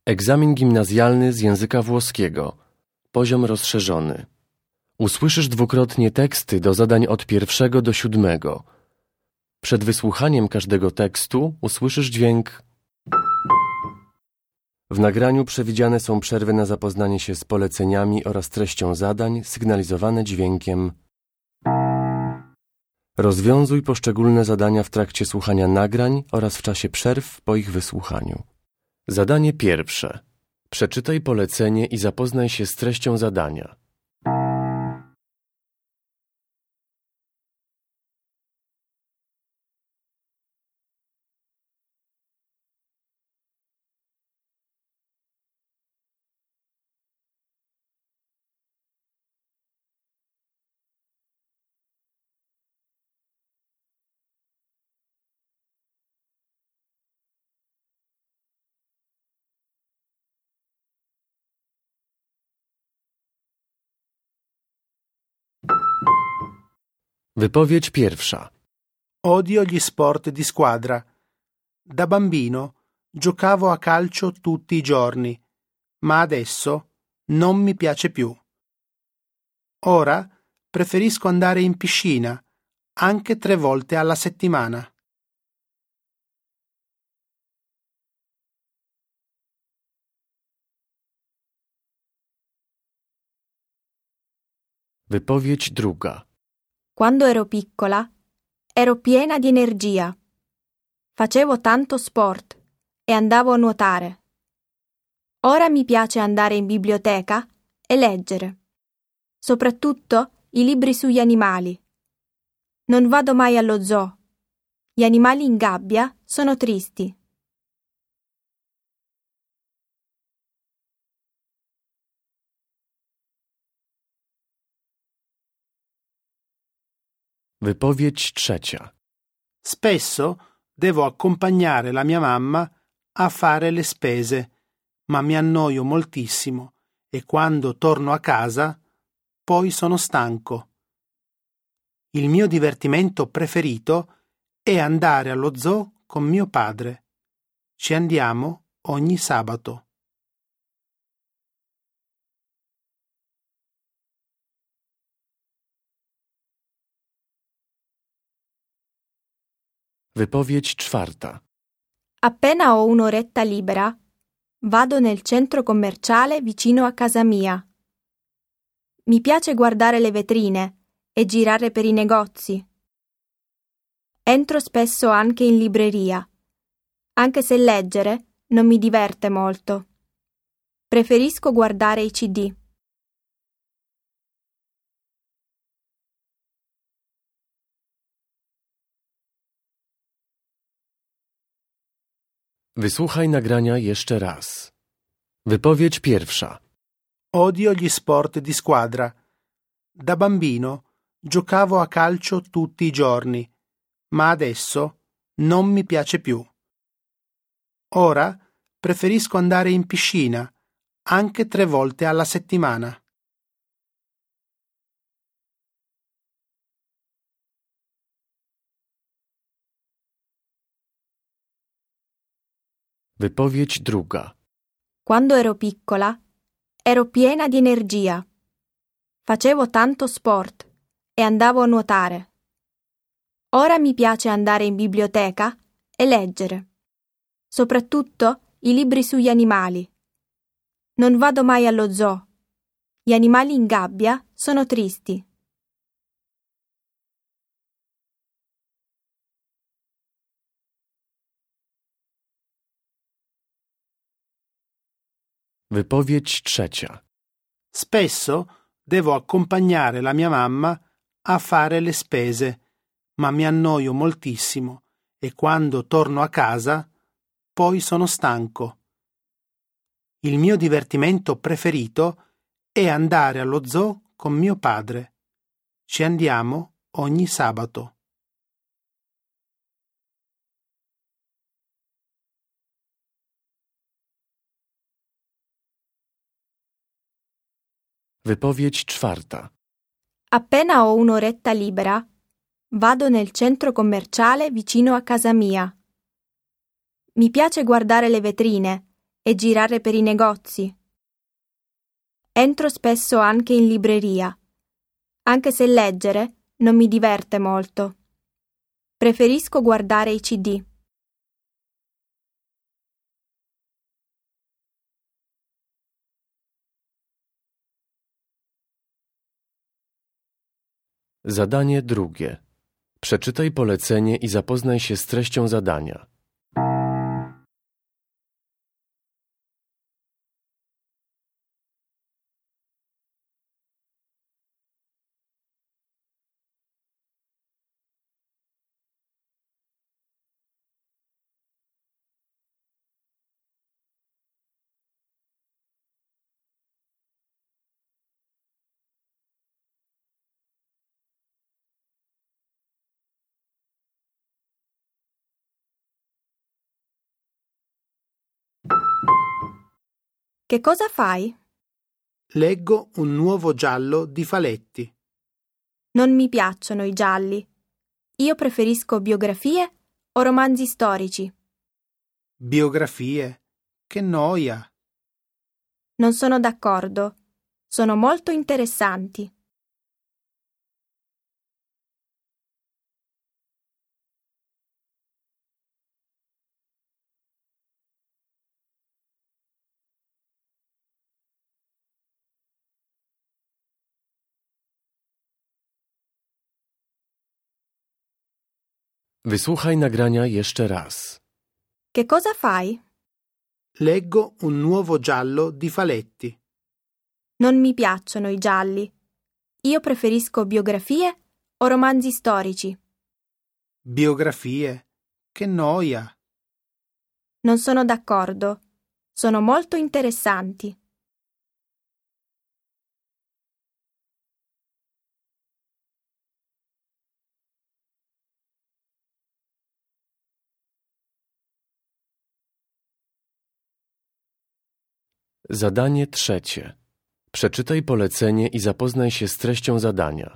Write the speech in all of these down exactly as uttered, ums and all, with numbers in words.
Egzamin gimnazjalny z języka włoskiego. Poziom rozszerzony. Usłyszysz dwukrotnie teksty do zadań od pierwszego do siódmego. Przed wysłuchaniem każdego tekstu usłyszysz dźwięk. W nagraniu przewidziane są przerwy na zapoznanie się z poleceniami oraz treścią zadań, sygnalizowane dźwiękiem. Rozwiązuj poszczególne zadania w trakcie słuchania nagrań oraz w czasie przerw po ich wysłuchaniu. Zadanie pierwsze. Przeczytaj polecenie i zapoznaj się z treścią zadania. Wypowiedź pierwsza. Odio gli sport di squadra. Da bambino giocavo a calcio tutti i giorni, ma adesso non mi piace più. Ora preferisco andare in piscina, anche tre volte alla settimana. Wypowiedź druga. Quando ero piccola, ero piena di energia. Facevo tanto sport e andavo a nuotare. Ora mi piace andare in biblioteca e leggere, soprattutto i libri sugli animali. Non vado mai allo zoo. Gli animali in gabbia sono tristi. Wypowiedź trzecia. Spesso devo accompagnare la mia mamma a fare le spese, ma mi annoio moltissimo e quando torno a casa poi sono stanco. Il mio divertimento preferito è andare allo zoo con mio padre. Ci andiamo ogni sabato. Wypowiedź czwarta. Appena ho un'oretta libera, vado nel centro commerciale vicino a casa mia. Mi piace guardare le vetrine e girare per i negozi. Entro spesso anche in libreria, anche se leggere non mi diverte molto. Preferisco guardare i C D. Wysłuchaj nagrania jeszcze raz. Wypowiedź pierwsza. Odio gli sport di squadra. Da bambino giocavo a calcio tutti i giorni, ma adesso non mi piace più. Ora preferisco andare in piscina, anche tre volte alla settimana. Wypowiedź druga. Quando ero piccola, ero piena di energia. Facevo tanto sport e andavo a nuotare. Ora mi piace andare in biblioteca e leggere, soprattutto i libri sugli animali. Non vado mai allo zoo. Gli animali in gabbia sono tristi. Wypowiedź trzecia. Spesso devo accompagnare la mia mamma a fare le spese, ma mi annoio moltissimo e quando torno a casa poi sono stanco. Il mio divertimento preferito è andare allo zoo con mio padre. Ci andiamo ogni sabato. Wypowiedź czwarta. Appena ho un'oretta libera, vado nel centro commerciale vicino a casa mia. Mi piace guardare le vetrine e girare per i negozi. Entro spesso anche in libreria, anche se leggere non mi diverte molto. Preferisco guardare i C D. Zadanie drugie. Przeczytaj polecenie i zapoznaj się z treścią zadania. Che cosa fai? Leggo un nuovo giallo di Faletti. Non mi piacciono i gialli. Io preferisco biografie o romanzi storici. Biografie. Che noia. Non sono d'accordo. Sono molto interessanti. Wysłuchaj nagrania jeszcze raz. Che cosa fai? Leggo un nuovo giallo di Faletti. Non mi piacciono i gialli. Io preferisco biografie o romanzi storici. Biografie. Che noia. Non sono d'accordo. Sono molto interessanti. Zadanie trzecie. Przeczytaj polecenie i zapoznaj się z treścią zadania.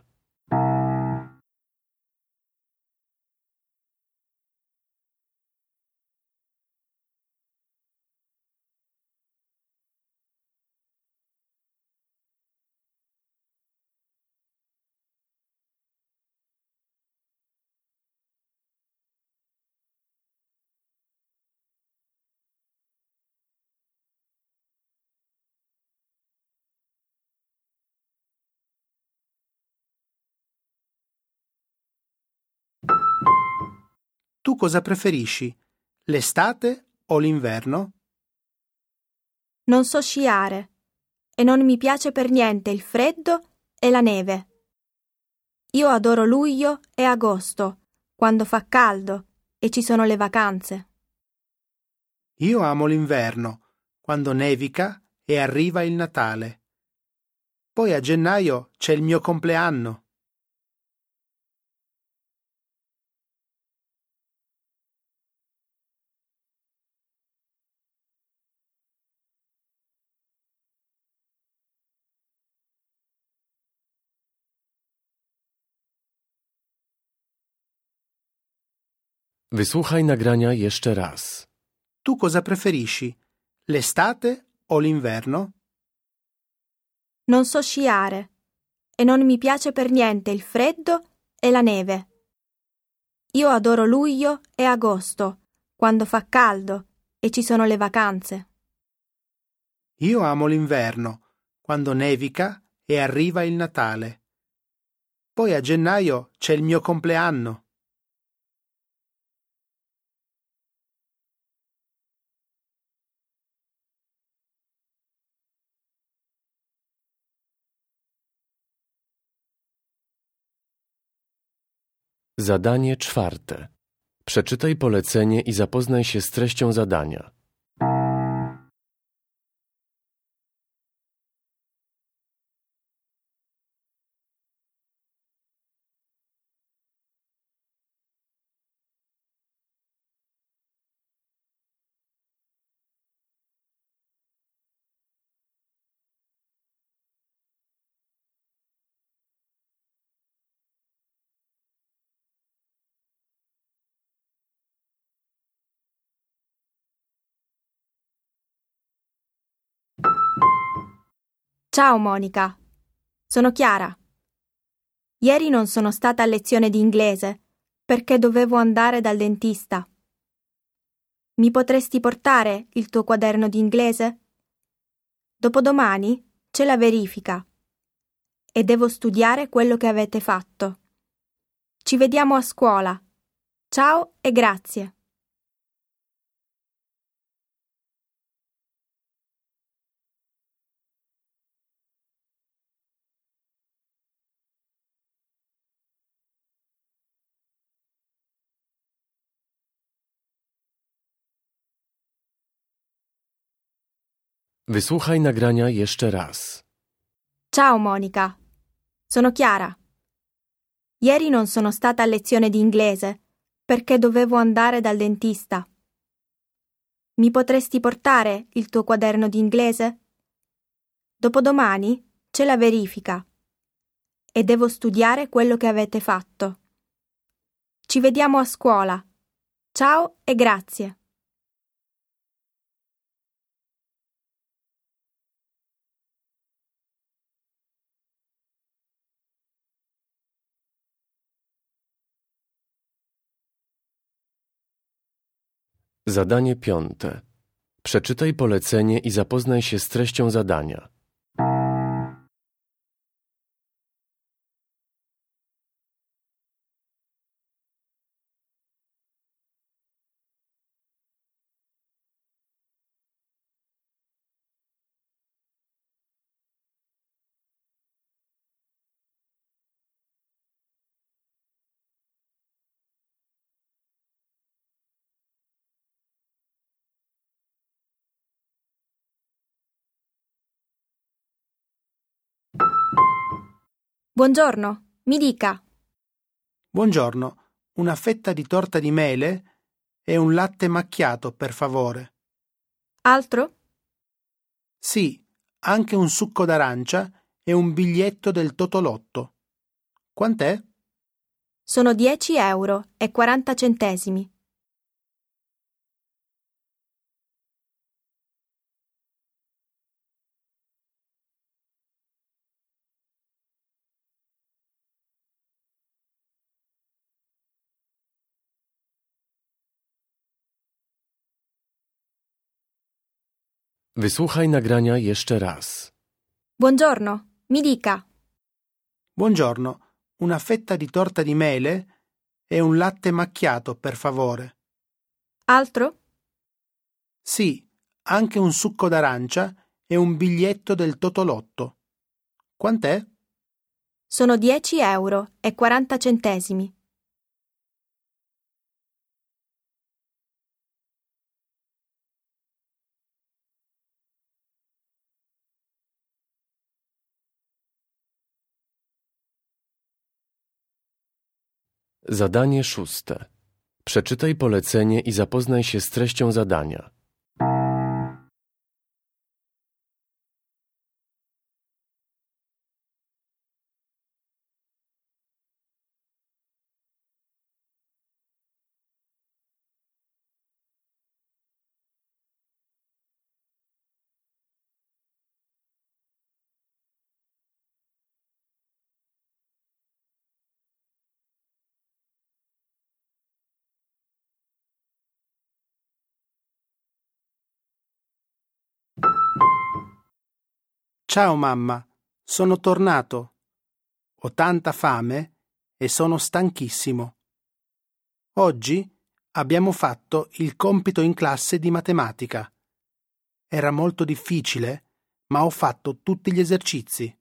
Tu cosa preferisci? L'estate o l'inverno? Non so sciare e non mi piace per niente il freddo e la neve. Io adoro luglio e agosto, quando fa caldo e ci sono le vacanze. Io amo l'inverno, quando nevica e arriva il Natale. Poi a gennaio c'è il mio compleanno. Wysłuchaj nagrania jeszcze raz. Tu cosa preferisci? L'estate o l'inverno? Non so sciare e non mi piace per niente il freddo e la neve. Io adoro luglio e agosto, quando fa caldo e ci sono le vacanze. Io amo l'inverno, quando nevica e arriva il Natale. Poi a gennaio c'è il mio compleanno. Zadanie czwarte. Przeczytaj polecenie i zapoznaj się z treścią zadania. Ciao Monica, sono Chiara. Ieri non sono stata a lezione di inglese perché dovevo andare dal dentista. Mi potresti portare il tuo quaderno di inglese? Dopodomani c'è la verifica e devo studiare quello che avete fatto. Ci vediamo a scuola. Ciao e grazie. Wysłuchaj nagrania jeszcze raz. Ciao Monica, sono Chiara. Ieri non sono stata a lezione di inglese perché dovevo andare dal dentista. Mi potresti portare il tuo quaderno di inglese? Dopodomani c'è la verifica e devo studiare quello che avete fatto. Ci vediamo a scuola. Ciao e grazie. Zadanie piąte. Przeczytaj polecenie i zapoznaj się z treścią zadania. Buongiorno, mi dica. Buongiorno, una fetta di torta di mele e un latte macchiato, per favore. Altro? Sì, anche un succo d'arancia e un biglietto del Totolotto. Quant'è? Sono dieci euro e quaranta centesimi. Wysłuchaj nagrania jeszcze raz. Buongiorno, mi dica. Buongiorno, una fetta di torta di mele e un latte macchiato, per favore. Altro? Sì, anche un succo d'arancia e un biglietto del Totolotto. Quant'è? Sono dieci euro e quaranta centesimi. Zadanie szóste. Przeczytaj polecenie i zapoznaj się z treścią zadania. Ciao mamma, sono tornato. Ho tanta fame e sono stanchissimo. Oggi abbiamo fatto il compito in classe di matematica. Era molto difficile, ma ho fatto tutti gli esercizi.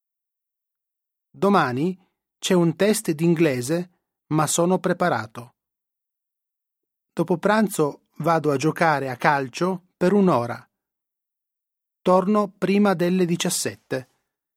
Domani c'è un test di inglese, ma sono preparato. Dopo pranzo vado a giocare a calcio per un'ora. Torno prima delle diciassette.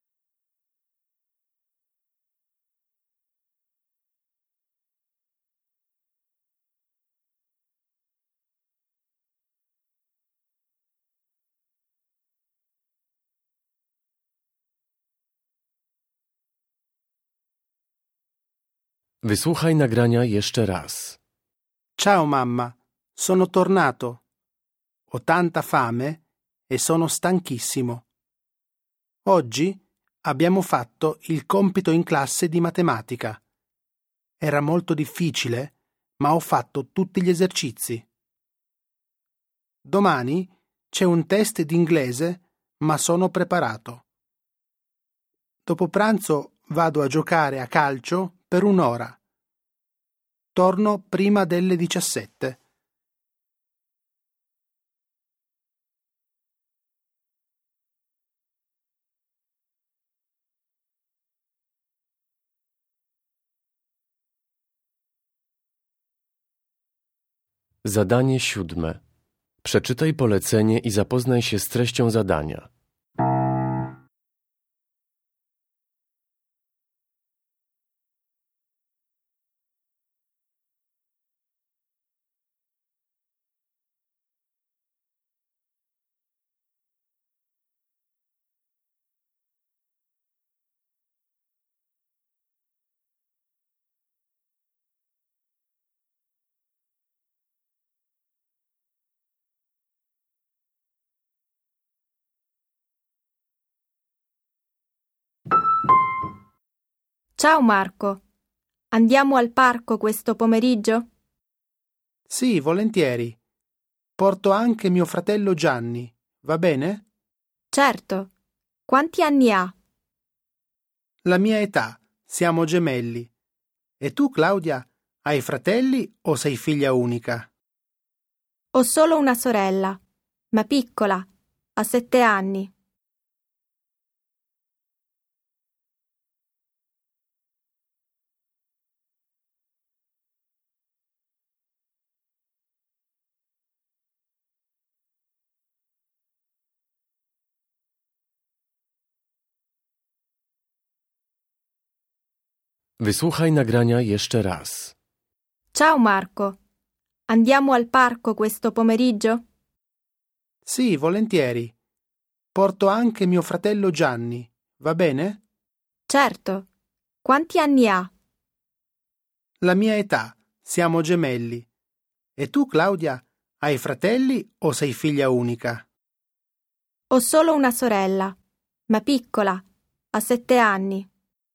Wysłuchaj nagrania jeszcze raz. Ciao mamma, sono tornato. Ho tanta fame e sono stanchissimo. Oggi abbiamo fatto il compito in classe di matematica. Era molto difficile, ma ho fatto tutti gli esercizi. Domani c'è un test d'inglese, ma sono preparato. Dopo pranzo vado a giocare a calcio per un'ora. Torno prima delle diciassette. Zadanie siódme. Przeczytaj polecenie i zapoznaj się z treścią zadania. Ciao Marco, andiamo al parco questo pomeriggio? Sì, volentieri. Porto anche mio fratello Gianni, va bene? Certo. Quanti anni ha? La mia età, siamo gemelli. E tu, Claudia, hai fratelli o sei figlia unica? Ho solo una sorella, ma piccola, ha sette anni. Wysłuchaj nagrania jeszcze raz. Ciao Marco, andiamo al parco questo pomeriggio? Sì, volentieri. Porto anche mio fratello Gianni, va bene? Certo. Quanti anni ha? La mia età, siamo gemelli. E tu, Claudia, hai fratelli o sei figlia unica? Ho solo una sorella, ma piccola, ha sette anni.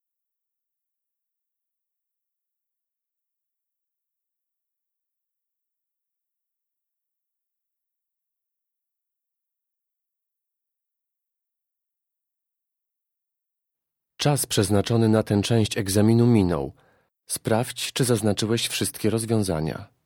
Czas przeznaczony na tę część egzaminu minął. Sprawdź, czy zaznaczyłeś wszystkie rozwiązania.